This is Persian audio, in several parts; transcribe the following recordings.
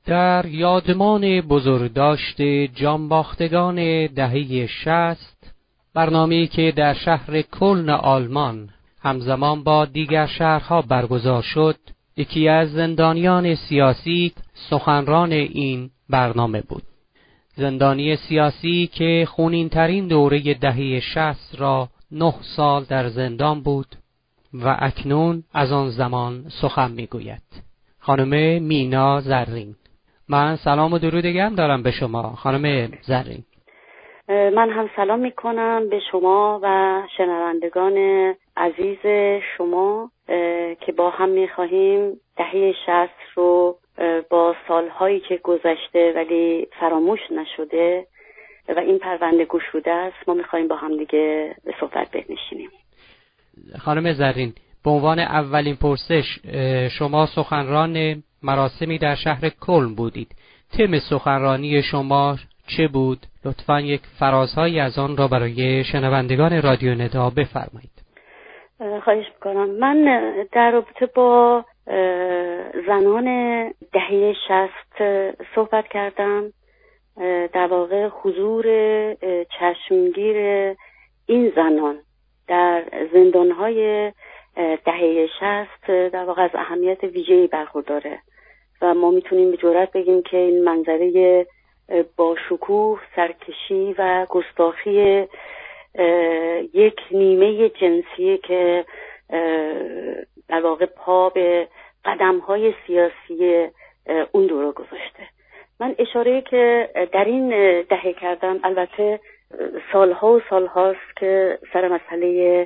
در یادمان بزرگداشت جانباختگان دهه 60، برنامه‌ای که در شهر کلن آلمان همزمان با دیگر شهرها برگزار شد، یکی از زندانیان سیاسی سخنران این برنامه بود. زندانی سیاسی که خونین‌ترین دوره دهه 60 را 9 سال در زندان بود و اکنون از آن زمان سخن می‌گوید. خانم مینا زرین. من سلام و درود گرم دارم به شما خانم زرین. من هم سلام میکنم به شما و شنوندگان عزیز شما که با هم میخواهیم دهه 60 رو با سالهایی که گذشته ولی فراموش نشده و این پرونده گشوده است، ما میخواهیم با هم دیگه به صحبت بنشینیم. خانم زرین، به عنوان اولین پرسش، شما سخنران مراسمی در شهر کلن بودید. تم سخنرانی شما چه بود؟ لطفاً یک فرازهایی از آن را برای شنوندگان رادیو ندا بفرمایید. خواهش میکنم. من در رابطه با زنان دهه 60 صحبت کردم. در واقع حضور چشمگیر این زنان در زندانهای دهه 60 در واقع از اهمیت ویژه‌ای برخورداره و ما میتونیم به جرئت بگیم که این منظره با شکوه، سرکشی و گستاخی یک نیمه جنسی که در واقع پا به قدم‌های سیاسی اون دوره گذاشته. من اشاره‌ای که در این دهه کردم، البته سالها و سالهاست که سر مسئله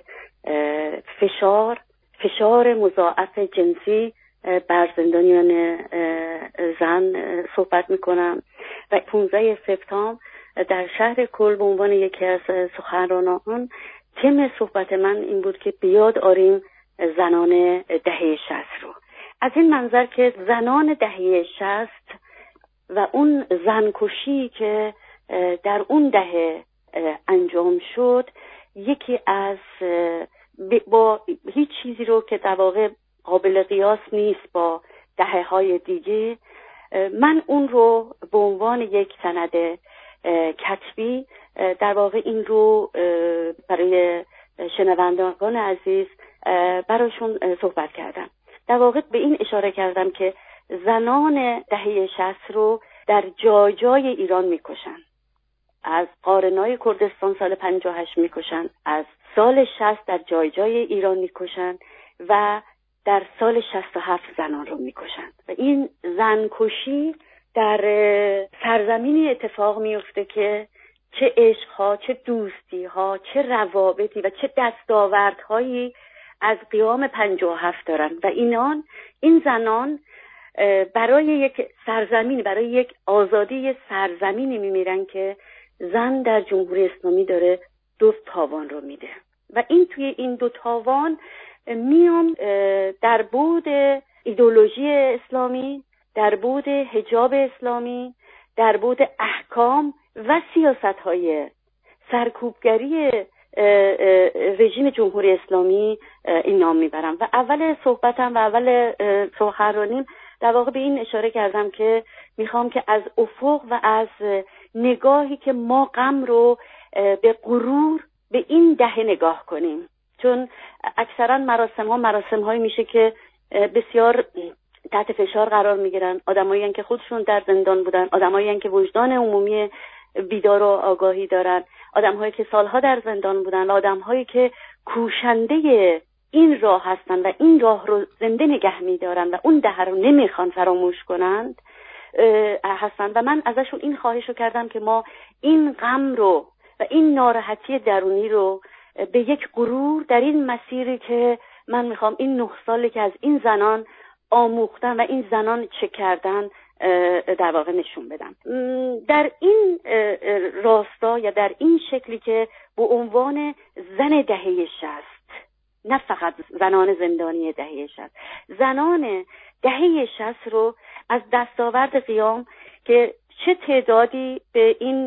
فشار مضاعف جنسی بر زندانیان زن صحبت میکنم و 15 سپتامبر در شهر کلن به عنوان یکی از سخنرانان تم صحبت من این بود که بیاد آریم زنان دهه 60 رو. از این منظر که زنان دهه 60 و اون زنکشی که در اون دهه انجام شد، یکی از با هیچ چیزی رو که در واقع قابل قیاس نیست با دهه‌های دیگه، من اون رو به عنوان یک سند کتبی در واقع این رو برای شنوندگان عزیز براشون صحبت کردم. در واقع به این اشاره کردم که زنان دهه 60 رو در جای جای ایران میکشن. از قارنای کردستان سال 58 میکشن، از سال 60 در جای جای ایران میکشن و در سال 67 زنان رو میکشن و این زنکشی در سرزمینی اتفاق میفته که چه عشقها، چه دوستیها، چه روابطی و چه دستاوردهایی از قیام 57 دارن و این زنان برای یک سرزمین، برای یک آزادی سرزمینی میمیرن که زن در جمهوری اسلامی داره 2 تاوان رو میده و این توی این 2 تاوان میام در بود ایدئولوژی اسلامی، در بود حجاب اسلامی، در بود احکام و سیاست‌های سرکوبگری رژیم جمهوری اسلامی این نام میبرم و اول صحبتم و اول سخنرانیم در واقع به این اشاره کردم که میخوام که از افق و از نگاهی که ما غم رو به غرور به این دهه نگاه کنیم، چون اکثرا مراسم‌هایی میشه که بسیار تحت فشار قرار میگیرن، آدمایی که خودشون در زندان بودن، آدمایی که وجدان عمومی بیدار و آگاهی دارن، آدم‌هایی که سالها در زندان بودن، آدم‌هایی که کوشنده این راه هستن و این راه رو زنده نگه می‌دارن و اون دهه رو نمیخوان فراموش کنند هستن و من ازشون این خواهش رو کردم که ما این غم رو و این ناراحتی درونی رو به یک غرور در این مسیری که من میخوام این 9 سالی که از این زنان آموختن و این زنان چه کردن در واقع نشون بدم. در این راستا یا در این شکلی که به عنوان زن دهه 60، نه فقط زنان زندانی دهه 60، زنان دهه 60 رو از دستاورد قیام که چه تعدادی به این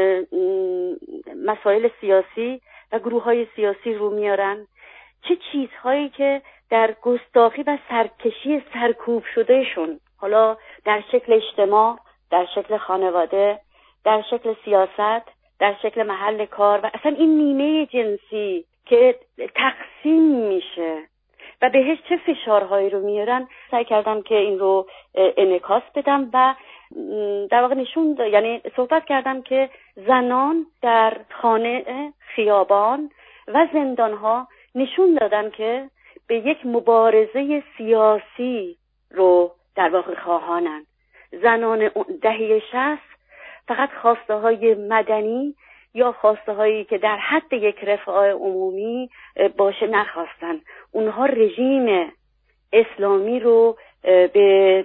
مسائل سیاسی و گروه‌های سیاسی رو میارن، چه چیزهایی که در گستاخی و سرکشی سرکوب شدهشون حالا در شکل اجتماع، در شکل خانواده، در شکل سیاست، در شکل محل کار و اصلا این نیمه جنسی که تقسیم میشه و بهش چه فشارهایی رو میارن، سعی کردم که این رو انعکاس بدم و در واقع یعنی صحبت کردم که زنان در خانه، خیابان و زندانها نشون دادن که به یک مبارزه سیاسی رو در واقع خواهانن. زنان دهه 60 فقط خواسته های مدنی یا خواسته هایی که در حد یک رفاه عمومی باشه نخواستن. اونها رژیم اسلامی رو به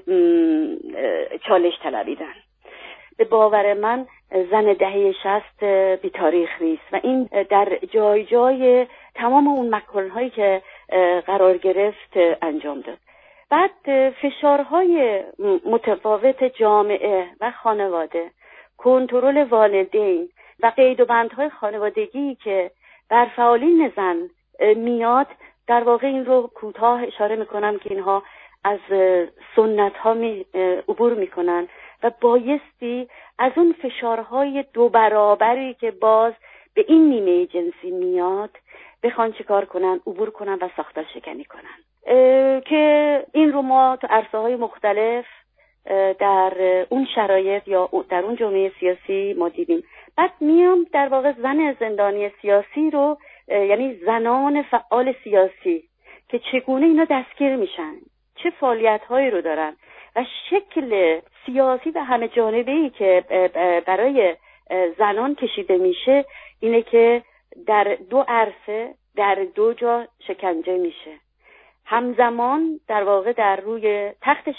چالش طلبیدن. به باور من زن دهه 60 بی تاریخ نیست و این در جای جای تمام اون مکان‌هایی که قرار گرفت انجام داد. بعد فشارهای متفاوت جامعه و خانواده، کنترل والدین و قید و بندهای خانوادگی که بر فعالین زن میاد، در واقع این رو کوتاه اشاره میکنم که اینها از سنت ها عبور میکنن و بایستی از اون فشارهای 2 برابری که باز به این نیمه جنسی میاد بخوان چیکار کنن، عبور کنن و ساختار شکنی کنن، که این رو ما تو عرصه‌های مختلف در اون شرایط یا در اون جامعه سیاسی ما دیدیم. بعد میام در واقع زن زندانی سیاسی رو، یعنی زنان فعال سیاسی که چگونه اینا دستگیر میشن، چه فعالیت‌هایی رو دارن و شکل سیاسی و همه جانبه‌ای که برای زنان کشیده میشه اینه که در 2 عرصه، در 2 جا شکنجه میشه. همزمان در واقع در روی تخت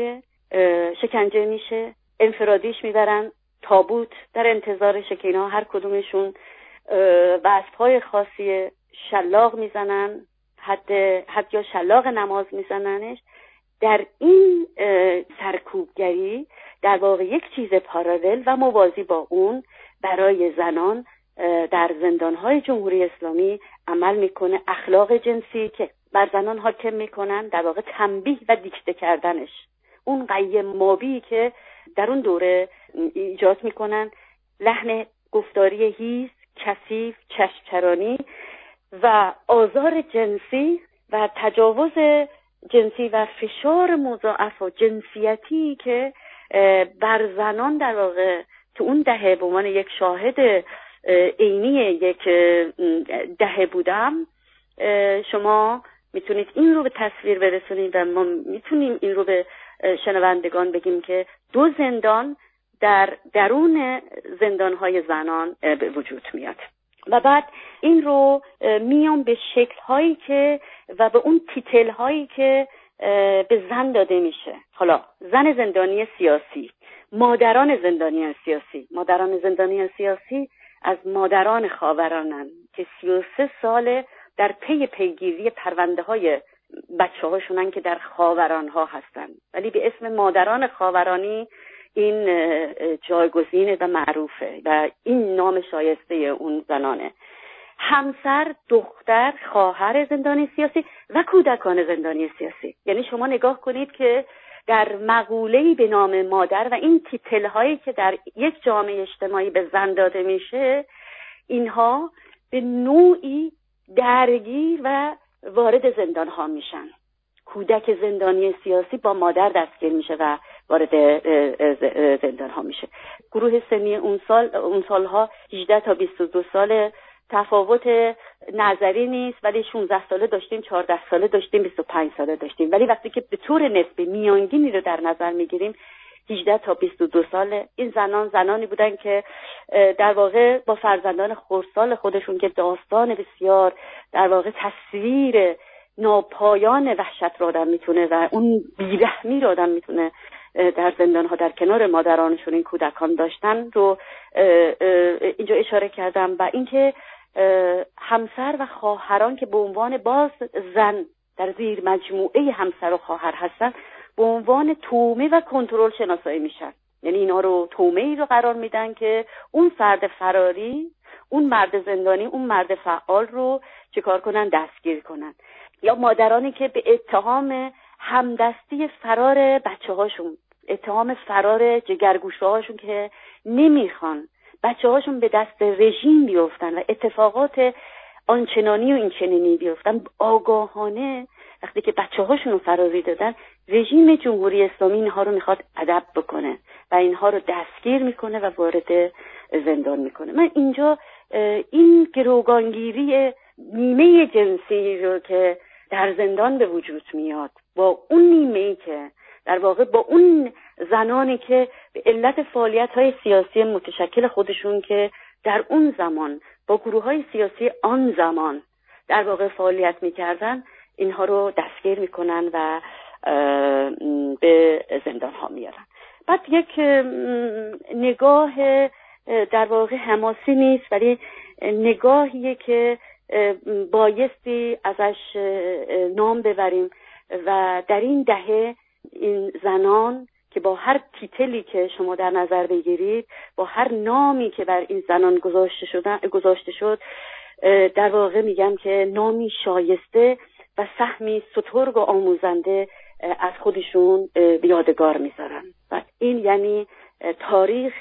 شکنجه میشه، انفرادیش میبرن تابوت در انتظار شکینا، هر کدومشون وصفهای خاصی، شلاق میزنن، حد یا شلاق نماز میزننش. در این سرکوبگری در واقع یک چیز پارالل و موازی با اون برای زنان در زندانهای جمهوری اسلامی عمل میکنه. اخلاق جنسی که بر زنان حاکم میکنن، در واقع تنبیه و دیکته کردنش، اون قیم مابی که در اون دوره ایجاد میکنن، لحن گفتاری هیز، کثیف، چشمچرانی و آزار جنسی و تجاوز جنسی و فشار مضاعف و جنسیتی که بر زنان در واقع تو اون دهه به عنوان یک شاهد عینی یک دهه بودم. شما میتونید این رو به تصویر برسونید و ما میتونیم این رو به شنوندگان بگیم که 2 زندان در درون زندانهای زنان به وجود میاد و بعد این رو میام به شکل‌هایی که و به اون تیتل‌هایی که به زن داده میشه. حالا زن زندانی سیاسی، مادران زندانی سیاسی از مادران خاورانن که 33 ساله در پیگیری پرونده‌های بچه‌هاشونن که در خاوران‌ها هستن، ولی به اسم مادران خاورانی این جایگزینه و معروفه و این نام شایسته اون زنانه. همسر، دختر، خواهر زندانی سیاسی و کودکان زندانی سیاسی. یعنی شما نگاه کنید که در مقوله‌ای به نام مادر و این تیتل‌هایی که در یک جامعه اجتماعی به زن داده میشه، اینها به نوعی درگیر و وارد زندان‌ها میشن. کودک زندانی سیاسی با مادر دستگیر میشه و وارد زندان‌ها میشه. گروه سنی اون سالها 18 تا 22 ساله، تفاوت نظری نیست، ولی 16 ساله داشتیم، 14 ساله داشتیم، 25 ساله داشتیم، ولی وقتی که به طور نسبی میانگینی رو در نظر میگیریم 18 تا 22 ساله این زنانی بودن که در واقع با فرزندان خردسال خودشون که داستان بسیار در واقع تصویر ناپایان وحشت رو آدم میتونه و اون بیرحمی رو آدم میتونه در زندان‌ها در کنار مادرانشون این کودکان داشتن رو اینجا اشاره کردم. و اینکه همسر و خواهران که به عنوان باز زن در زیر مجموعه همسر و خواهر هستن به عنوان تومه و کنترل شناسایی میشن. یعنی اینا رو تومه‌ای رو قرار میدن که اون فرد فراری، اون مرد زندانی، اون مرد فعال رو چیکار کنن؟ دستگیر کنن. یا مادرانی که به اتهام همدستی فرار بچه‌هاشون، اتهام فرار جگرگوشه‌هاشون که نمیخوان بچه‌هاشون به دست رژیم بیفتن و اتفاقات آنچنانی و اینچنینی بیفتن، آگاهانه وقتی که بچه‌هاشون رو فراری دادن، رژیم جمهوری اسلامی اینها رو میخواد ادب بکنه و اینها رو دستگیر میکنه و وارد زندان میکنه. من اینجا این گروگانگیری نیمه جنسی رو که در زندان به وجود میاد با اون نیمه‌ای که در واقع با اون زنانی که به علت فعالیت‌های سیاسی متشکل خودشون که در اون زمان با گروه‌های سیاسی آن زمان در واقع فعالیت می‌کردن، اینها رو دستگیر می‌کنن و به زندان‌ها میارن. بعد یک نگاه در واقع حماسی نیست، ولی نگاهیه که بایستی ازش نام ببریم و در این دهه این زنان که با هر تیتلی که شما در نظر بگیرید، با هر نامی که بر این زنان گذاشته شد، در واقع میگم که نامی شایسته و سهمی سترگ و آموزنده از خودشون به یادگار میذارن و این یعنی تاریخ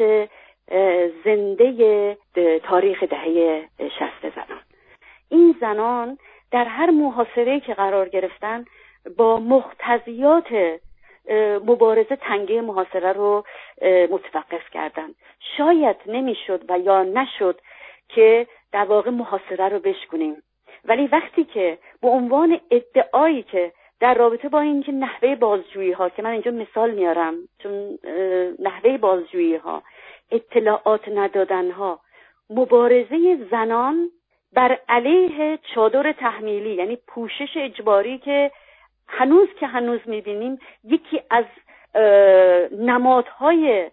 زنده تاریخ دهه 60 زنان. این زنان در هر محاصره‌ای که قرار گرفتن با مقتضیات مبارزه تنگه محاصره رو متوقف کردن. شاید نمیشد و یا نشد که در واقع محاصره رو بشکنیم، ولی وقتی که به عنوان ادعایی که در رابطه با اینکه نحوه بازجویی ها، که من اینجا مثال میارم چون نحوه بازجویی ها، اطلاعات ندادن ها، مبارزه زنان بر علیه چادر تحمیلی، یعنی پوشش اجباری که هنوز میبینیم یکی از نمادهای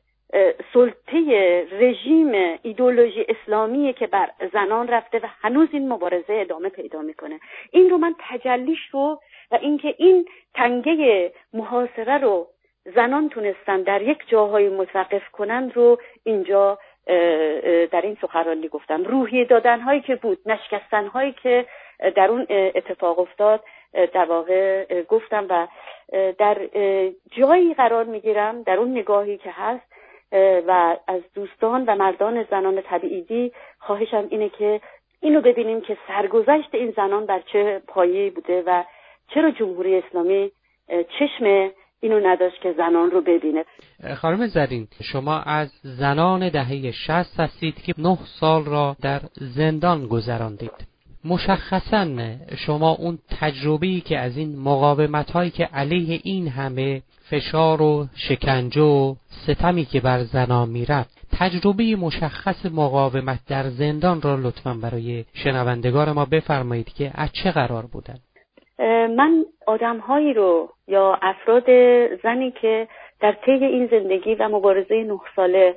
سلطه رژیم ایدئولوژی اسلامیه که بر زنان رفته و هنوز این مبارزه ادامه پیدا میکنه. این رو من تجلیش رو و اینکه این تنگه محاصره رو زنان تونستن در یک جاهای متوقف کنن رو اینجا در این سخنرانی گفتم. روحیه دادن هایی که بود، نشکستن هایی که در اون اتفاق افتاد، در واقع گفتم و در جایی قرار میگیرم در اون نگاهی که هست و از دوستان و مردان زنان تبعیدی خواهشم اینه که اینو ببینیم که سرگذشت این زنان بر چه پایه‌ای بوده و چرا جمهوری اسلامی چشم اینو نداشت که زنان رو ببینه. خانم زرین، شما از زنان دهه 60 هستید که 9 سال را در زندان گذراندید. مشخصاً شما اون تجربه‌ای که از این مقاومت‌هایی که علیه این همه فشار و شکنجه و ستمی که بر زنان میرفت، تجربه مشخص مقاومت در زندان را لطفاً برای شنوندگان ما بفرمایید که از چه قرار بودن. من آدم‌هایی رو یا افراد زنی که در طی این زندگی و مبارزه 9 ساله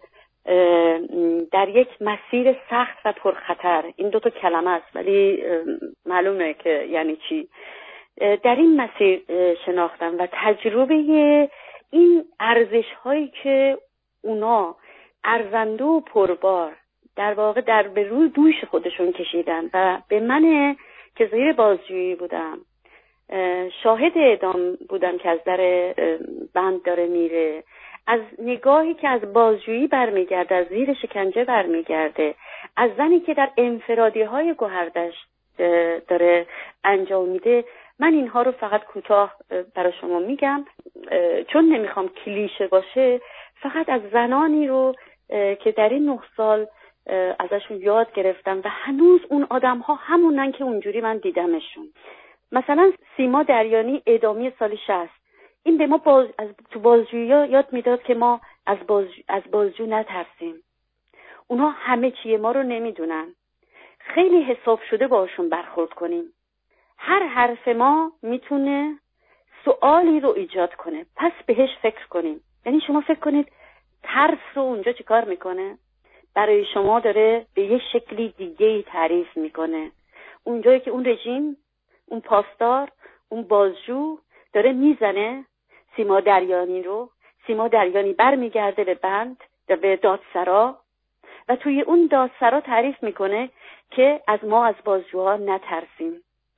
در یک مسیر سخت و پرخطر، این 2 کلمه است ولی معلومه که یعنی چی، در این مسیر شناختم و تجربه این ارزش‌هایی که اونا ارزنده و پربار در واقع به روی دوش خودشون کشیدن و به من که زیر بازجویی بودم، شاهد اعدام بودم که از در بند داره میره، از نگاهی که از بازجویی برمیگرده، از زیر شکنجه برمیگرده، از زنی که در انفرادی‌های گوهردشت داره انجام میده، من اینها رو فقط کوتاه برای شما میگم چون نمیخوام کلیشه باشه. فقط از زنانی رو که در این 9 سال ازشون یاد گرفتم و هنوز اون آدم‌ها همونن که اونجوری من دیدمشون. مثلا سیما دریانی اعدامی سال 60، این به ما تو بازجویی یاد میداد که ما از بازجو نترسیم. اونها همه چیه ما رو نمیدونن، خیلی حساب شده باشون برخورد کنیم. هر حرف ما میتونه سوالی رو ایجاد کنه، پس بهش فکر کنیم. یعنی شما فکر کنید ترس رو اونجا چیکار میکنه؟ برای شما داره به یه شکلی دیگه‌ای تعریف میکنه. اونجایی که اون رژیم، اون پاسدار، اون بازجو داره میزنه سیما دریانی رو، سیما دریانی برمیگرده به بند و به دادسرا و توی اون دادسرا تعریف میکنه که از ما از بازجوها نترسیم.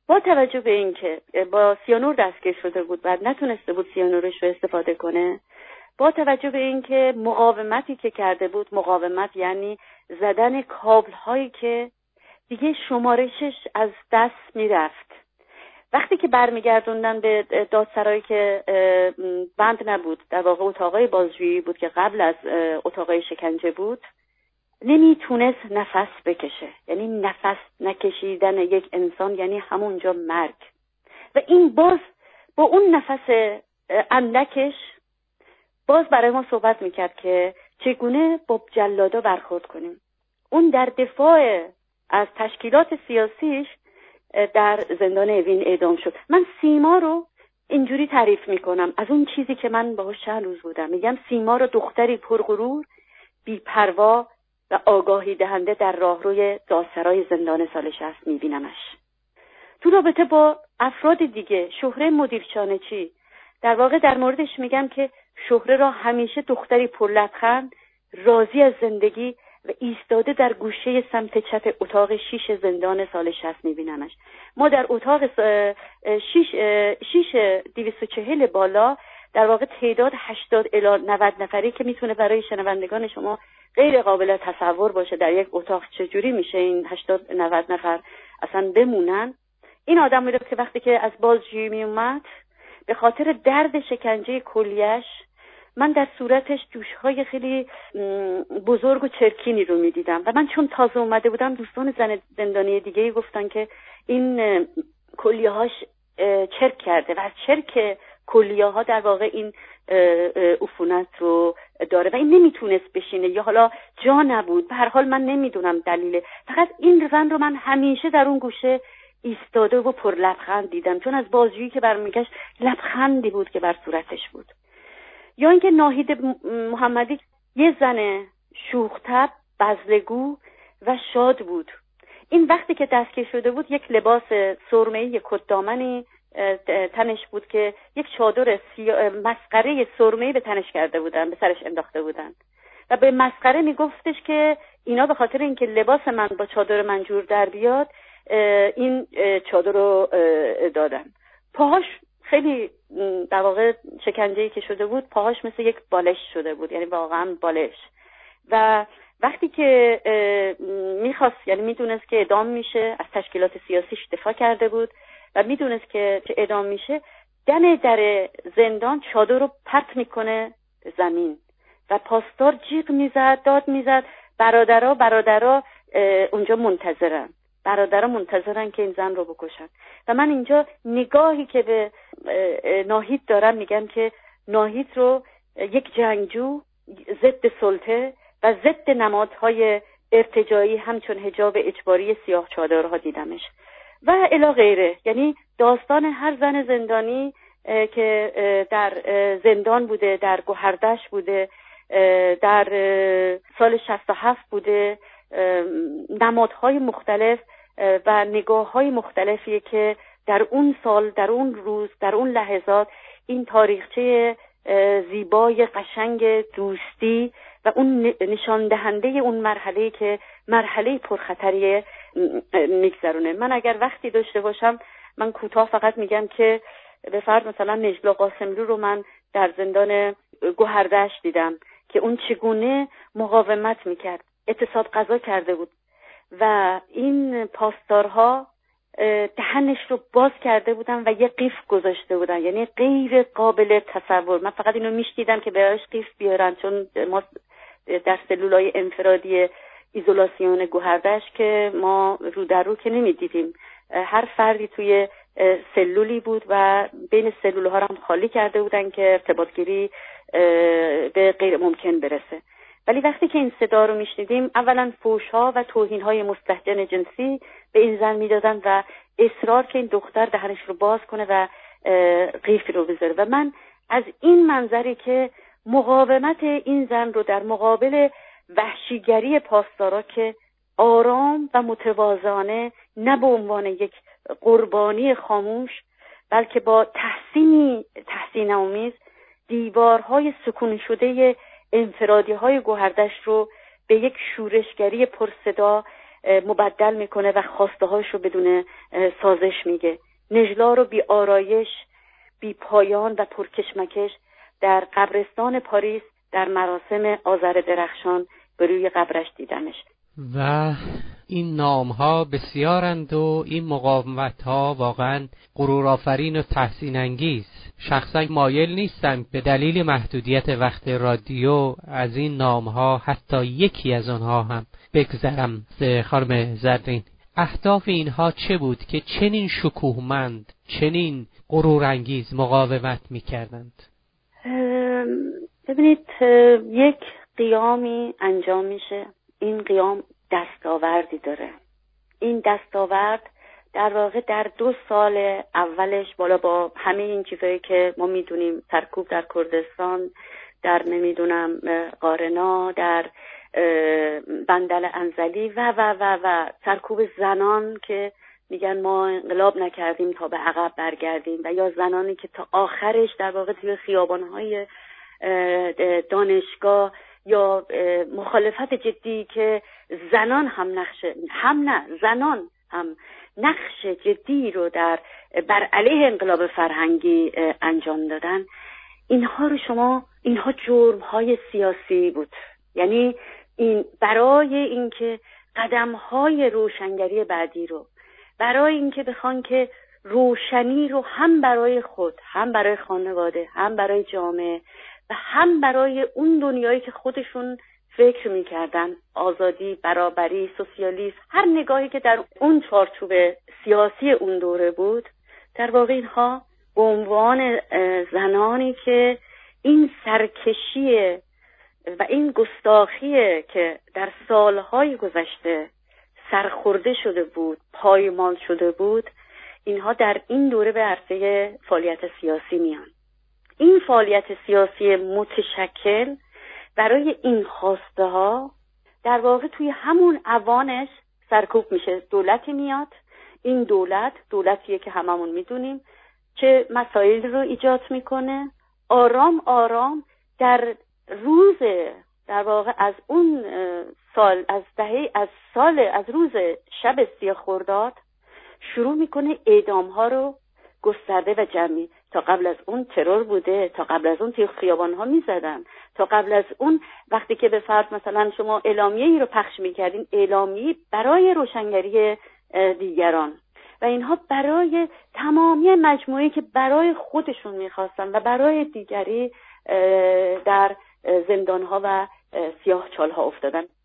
با توجه به اینکه با سیانور دستگیر شده بود و نتونسته بود سیانورش رو استفاده کنه، با توجه به اینکه مقاومتی که کرده بود، مقاومت یعنی زدن کابل هایی که دیگه شمارشش از دست میرفت. وقتی که برمیگردوندن به دادسرایی که بند نبود، در واقع اتاقای بازجویی بود که قبل از اتاقای شکنجه بود، نمیتونست نفس بکشه. یعنی نفس نکشیدن یک انسان یعنی همونجا مرگ. و این باز با اون نفس اندکش باز برای ما صحبت میکرد که چگونه با جلادا برخورد کنیم. اون در دفاع از تشکیلات سیاسیش در زندان اوین اعدام شد. من سیما رو اینجوری تعریف میکنم از اون چیزی که من باهاش چند روز بودم. میگم سیما رو دختری پرغرور، بی‌پروا و آگاهی دهنده در راهروی دادسرای زندان سال 60 میبینمش. تو رابطه با افراد دیگه، شهره مدیرچانچی، در واقع در موردش میگم که شهره را همیشه دختری پرلبخند، راضی از زندگی و ایستاده در گوشه سمت چپ اتاق 6 زندان سال 60 میبینمش. ما در اتاق 240 بالا در واقع تعداد 80 الی 90 نفری که میتونه برای شنوندگان شما غیر قابل تصور باشه در یک اتاق چجوری میشه این 80 90 نفر اصلا بمونن. این آدم بود که وقتی که از بازجویی میومد به خاطر درد شکنجه کلیه‌اش من در صورتش جوش‌های خیلی بزرگ و چرکینی رو می‌دیدم و من چون تازه اومده بودم دوستان زندانی دیگه‌ای گفتن که این کلیه‌هاش چرک کرده و از چرک کلیه‌ها در واقع این عفونت رو داره و این نمیتونست بشینه یا حالا جا نبود. به هر حال من نمیدونم دلیله، فقط این زن رو من همیشه در اون گوشه ایستاده و پر لبخند دیدم، چون از بازجویی که برمیگشت لبخندی بود که بر صورتش بود. یا اینکه ناهید محمدی یه زن شوخ‌طبع، بزلگو و شاد بود. این وقتی که دستگیر شده بود یک لباس سرمه‌ای، یک کت دامنی تنش بود که یک چادر مسخره سرمه‌ای به تنش کرده بودن، به سرش انداخته بودن و به مسخره میگفتش که اینا به خاطر اینکه لباس من با چادر من جور در بیاد این چادر رو دادن. پاهاش خیلی در واقع شکنجه‌ای که شده بود، پاهاش مثل یک بالش شده بود، یعنی واقعا بالش. و وقتی که میخواست، یعنی میدونست که اعدام میشه، از تشکیلات سیاسیش دفاع کرده بود و میدونست که اعدام میشه، دم در زندان چادر رو پرت میکنه زمین و پاسدار جیغ میزد، داد میزد برادرها اونجا منتظرن که این زن رو بکشن. و من اینجا نگاهی که به ناهید دارم میگم که ناهید رو یک جنگجو ضد سلطه و ضد نمادهای ارتجاعی همچون حجاب اجباری سیاه چادرها دیدمش و الی غیره. یعنی داستان هر زن زندانی که در زندان بوده، در گوهردش بوده، در سال 67 بوده، نمادهای مختلف و نگاه‌های مختلفیه که در اون سال، در اون روز، در اون لحظات این تاریخچه زیبای قشنگ دوستی و اون نشان دهنده اون مرحله‌ای که مرحله پرخطریه میگذرونه. من اگر وقتی داشته باشم من کوتاه فقط میگم که به فرض مثلا نجلا قاسملو رو من در زندان گوهردش دیدم که اون چگونه مقاومت میکرد، اعتصاب غذا کرده بود و این پاسدارها دهنش رو باز کرده بودن و یه قیف گذاشته بودن، یعنی غیر قابل تصور. من فقط اینو میشنیدم که براش قیف بیارن، چون ما در سلولای انفرادی ایزولاسیون گوهردش که ما رو در رو که نمیدیدیم، هر فردی توی سلولی بود و بین سلولها رو هم خالی کرده بودن که ارتباط گیری به غیر ممکن برسه. ولی وقتی که این صدا رو میشنیدیم، اولا فحش‌ها و توهین‌های مستهجن جنسی به این زن میدادن و اصرار که این دختر دهنش رو باز کنه و قیفی رو بذاره. و من از این منظری که مقاومت این زن رو در مقابل وحشیگری پاسدارا که آرام و متواضعانه، نه به عنوان یک قربانی خاموش، بلکه با تحسین آمیز دیوارهای سکون شده انفرادی های گوهردش رو به یک شورشگری پرصدا مبدل میکنه و خواسته هاش رو بدون سازش میگه. نجلا رو بی آرایش، بی پایان و پرکشمکش در قبرستان پاریس در مراسم آذر درخشان به روی قبرش دیدمش. و این نام‌ها بسیارند و این مقاومت‌ها واقعاً غرورآفرین و تحسین انگیز. شخصاً مایل نیستم به دلیل محدودیت وقت رادیو از این نام‌ها حتی یکی از آنها هم بگذرم. خانم زرین، اهداف اینها چه بود که چنین شکوهمند، چنین غرورانگیز مقاومت می‌کردند؟ ببینید، یک قیامی انجام میشه، این قیام دستاوردی داره. این دستاورد در واقع در 2 سال اولش بالا با همه این چیزایی که ما میدونیم، سرکوب در کردستان، در نمیدونم قارنا، در بندل انزلی و سرکوب زنان که میگن ما انقلاب نکردیم تا به عقب برگردیم، و یا زنانی که تا آخرش در واقع توی خیابان‌های دانشگاه یا مخالفت جدی که زنان زنان هم نقش جدی رو بر علیه انقلاب فرهنگی انجام دادن. اینها جرم‌های سیاسی بود. یعنی این برای اینکه قدم‌های روشنگری بعدی رو، برای اینکه بخوان که روشنی رو هم برای خود، هم برای خانواده، هم برای جامعه و هم برای اون دنیایی که خودشون فکر می‌کردن، آزادی، برابری، سوسیالیسم، هر نگاهی که در اون چارچوب سیاسی اون دوره بود، در واقع اینها به عنوان زنانی که این سرکشی و این گستاخی که در سالهای گذشته سرخورده شده بود، پایمال شده بود، اینها در این دوره به عرصه فعالیت سیاسی میان. این فعالیت سیاسی متشکل برای این خواسته ها در واقع توی همون اوانش سرکوب میشه. دولتی میاد، این دولتیه که هممون میدونیم چه مسائل رو ایجاد میکنه. آرام آرام در واقع از اون سال، از روز شب 30 خرداد شروع میکنه اعدام ها رو گسترده و جمعی. تا قبل از اون ترور بوده، تا قبل از اون توی خیابان ها میزدن، تا قبل از اون وقتی که به فرض مثلا شما اعلامیه‌ای رو پخش میکردین، اعلامیه برای روشنگری دیگران، و اینها برای تمامی مجموعه‌ای که برای خودشون میخواستن و برای دیگری در زندان‌ها و سیاه‌چال‌ها افتادن.